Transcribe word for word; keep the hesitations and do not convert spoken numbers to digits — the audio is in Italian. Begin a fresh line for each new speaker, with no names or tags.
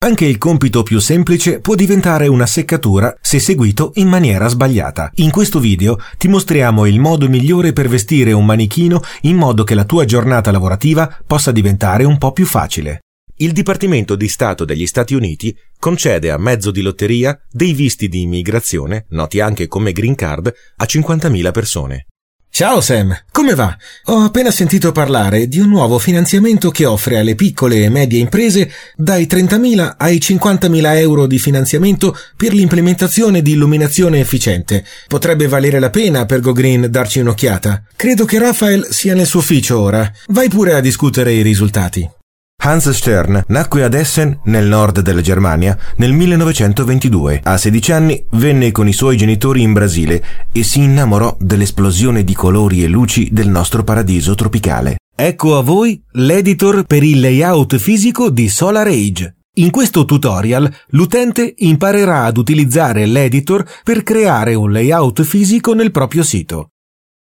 Anche il compito più semplice può diventare una seccatura se seguito in maniera sbagliata. In questo video ti mostriamo il modo migliore per vestire un manichino in modo che la tua giornata lavorativa possa diventare un po' più facile. Il Dipartimento di Stato degli Stati Uniti concede a mezzo di lotteria dei visti di immigrazione, noti anche come green card, a cinquantamila persone.
Ciao Sam, come va? Ho appena sentito parlare di un nuovo finanziamento che offre alle piccole e medie imprese dai trentamila ai cinquantamila euro di finanziamento per l'implementazione di illuminazione efficiente. Potrebbe valere la pena per Go Green darci un'occhiata. Credo che Raphael sia nel suo ufficio ora. Vai pure a discutere i risultati.
Hans Stern nacque ad Essen, nel nord della Germania, nel millenovecentoventidue. A sedici anni venne con i suoi genitori in Brasile e si innamorò dell'esplosione di colori e luci del nostro paradiso tropicale. Ecco a voi l'editor per il layout fisico di SolarAge. In questo tutorial l'utente imparerà ad utilizzare l'editor per creare un layout fisico nel proprio sito.